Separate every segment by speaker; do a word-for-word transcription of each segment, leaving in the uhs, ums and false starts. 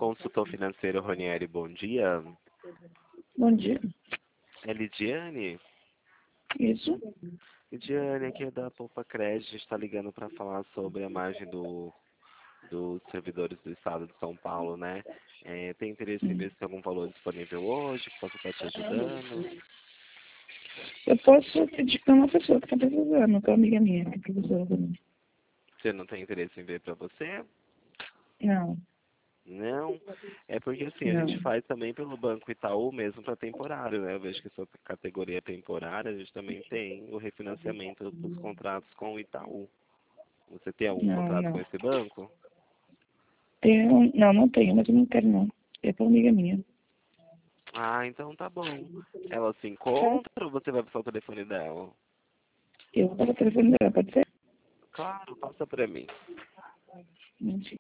Speaker 1: Consultor financeiro Ronieri, bom dia.
Speaker 2: Bom dia.
Speaker 1: É Lidiane?
Speaker 2: Isso.
Speaker 1: Lidiane, aqui é da Poupa Crédito, a gente está ligando para falar sobre a margem do, dos servidores do Estado de São Paulo, né? É, tem interesse em ver se tem algum valor disponível hoje, que possa estar te ajudando?
Speaker 2: Eu posso pedir para uma pessoa que está precisando, que é uma amiga minha, que é professora também.
Speaker 1: Você não tem interesse em ver para você?
Speaker 2: Não,
Speaker 1: Não, é porque assim, a
Speaker 2: não.
Speaker 1: gente faz também pelo Banco Itaú mesmo para temporário, né? Eu vejo que sua categoria é temporária, a gente também tem o refinanciamento dos contratos com o Itaú. Você tem algum
Speaker 2: Não,
Speaker 1: contrato com
Speaker 2: não.
Speaker 1: esse banco?
Speaker 2: Tenho, não, não tenho, mas eu não quero não. É para uma amiga minha.
Speaker 1: Ah, então tá bom. Ela se encontra ou você vai passar o telefone dela?
Speaker 2: Eu vou dar o telefone dela, pode ser?
Speaker 1: Claro, passa pra mim.
Speaker 2: Mentira.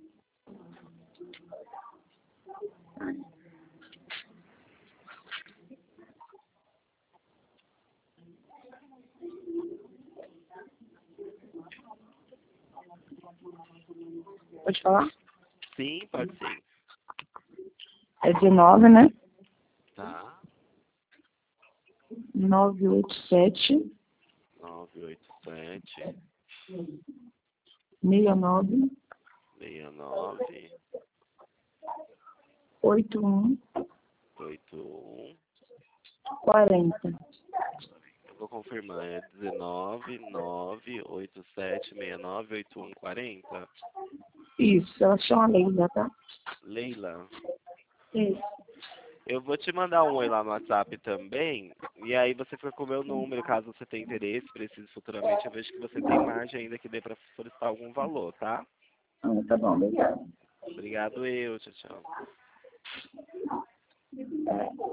Speaker 2: Pode falar?
Speaker 1: Sim, pode sim.
Speaker 2: É dezenove, né?
Speaker 1: Tá.
Speaker 2: nove oito sete,
Speaker 1: nove oito sete,
Speaker 2: seis nove,
Speaker 1: seis nove,
Speaker 2: oito um,
Speaker 1: oito um.
Speaker 2: quarenta.
Speaker 1: Eu vou confirmar, é dezenove, nove, oito sete, seis nove, oito um, quarenta.
Speaker 2: Isso, ela chama Leila, tá?
Speaker 1: Leila,
Speaker 2: Isso.
Speaker 1: eu vou te mandar um oi lá no WhatsApp também, e aí você fica com o meu número, caso você tenha interesse, precise futuramente, eu vejo que você tem margem ainda que dê para solicitar algum valor, tá?
Speaker 2: Ah, tá bom, obrigada.
Speaker 1: Obrigado eu, tchau, tchau.
Speaker 2: É.